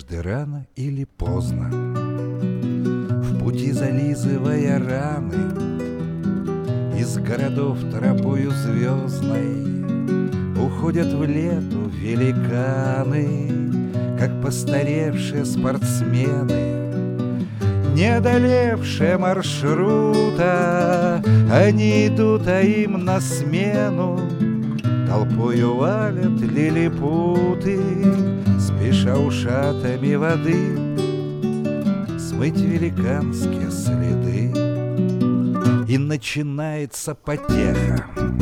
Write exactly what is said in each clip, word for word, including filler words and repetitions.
Однажды рано или поздно, в пути зализывая раны, из городов тропою звездной уходят в лету великаны, как постаревшие спортсмены, не одолевшие маршрута. Они идут, а им на смену толпою валят лилипуты, спеша ушатами воды смыть великанские следы. И начинается потеха,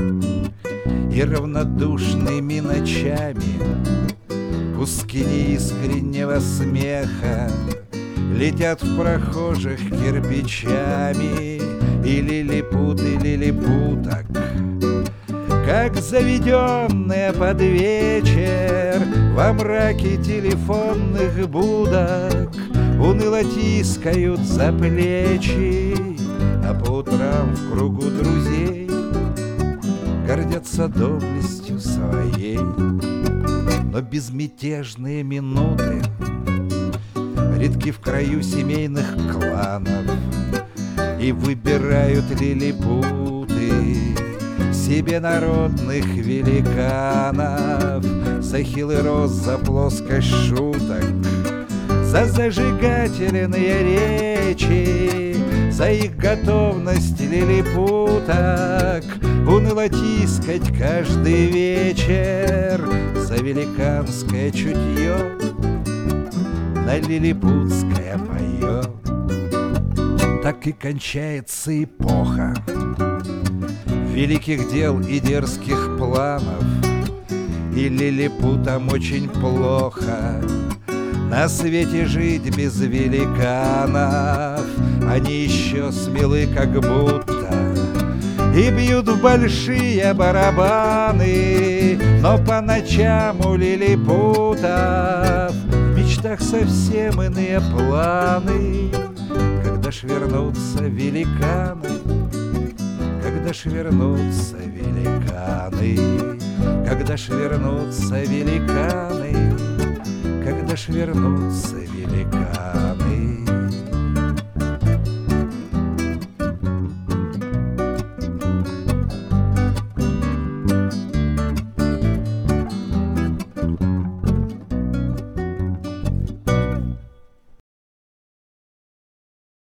и равнодушными ночами куски неискреннего смеха летят в прохожих кирпичами. И лилипуты лилипуток, как заведенные под вечер, во мраке телефонных будок уныло тискают за плечи, а по утрам в кругу друзей гордятся доблестью своей. Но безмятежные минуты редки в краю семейных кланов, и выбирают лилипуты себе народных великанов за хилый рост, за плоскость шуток, за зажигательные речи, за их готовность лилипуток уныло тискать каждый вечер, за великанское чутье на лилипутское поет. Так и кончается эпоха великих дел и дерзких планов, и лилипутам очень плохо на свете жить без великанов. Они еще смелы как будто и бьют в большие барабаны, но по ночам у лилипутов в мечтах совсем иные планы. Когда ж вернутся великаны, когда ж вернутся великаны, когда ж вернутся великаны, когда ж вернутся великаны.